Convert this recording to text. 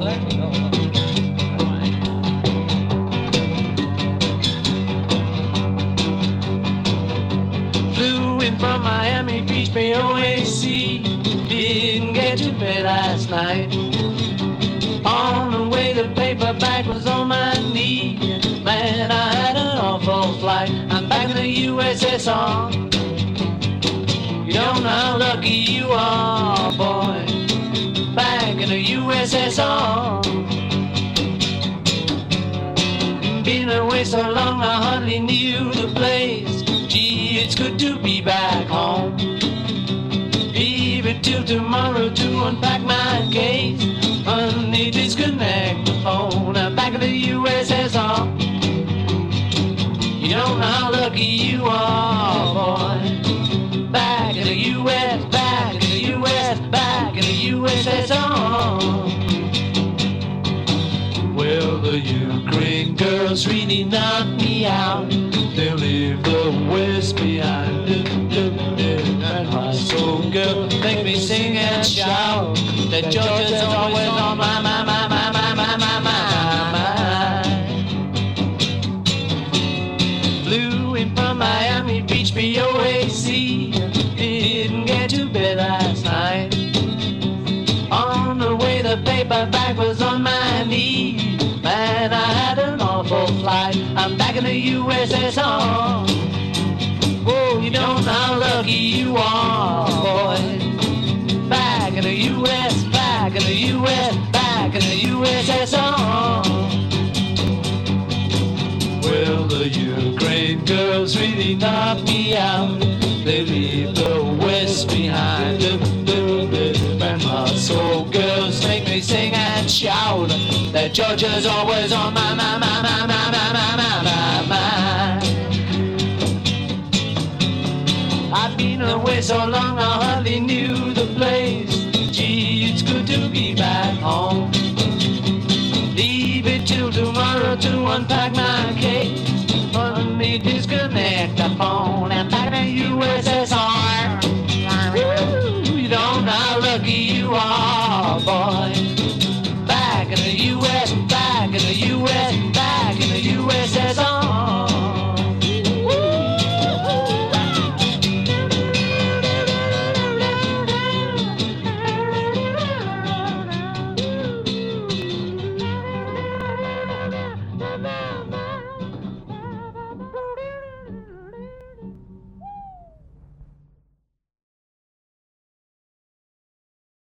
Flew in from Miami Beach by OAC. Didn't get to bed last night. On the way, the paperback was on my knee. Man, I had an awful flight. I'm back in the USSR. You don't know how lucky you are, boy. Back in the USSR. Been away so long, I hardly knew the place. Gee, it's good to be back home. Leave it till tomorrow to unpack my case. Honey, disconnect the phone. I'm back in the USSR. You don't know how lucky you are, boy. Back in the US, back in the US, back in the USSR. Well, the Ukraine girls really knocked me out. They'll leave the West behind. And my soul girl make me sing and shout that Georgia's always on my mind. Flew in from Miami Beach, BOAC. Didn't get to bed last night. On the way, the paperback was on my knee. Man, I had an awful flight. I'm back in the USSR. Oh, you don't know how lucky you are, boy. Back in the US, back in the US, back in the USSR. Well, the Ukraine girls really knocked me out. They leave the West behind. And my soul girls make me sing and shout that Georgia's always on my mind. I've been away so long, I hardly knew the place. Gee, it's good to be back home. Leave it till tomorrow to unpack my case. Let me disconnect the phone and back to USSR. Woo, you don't know how lucky you are, boy.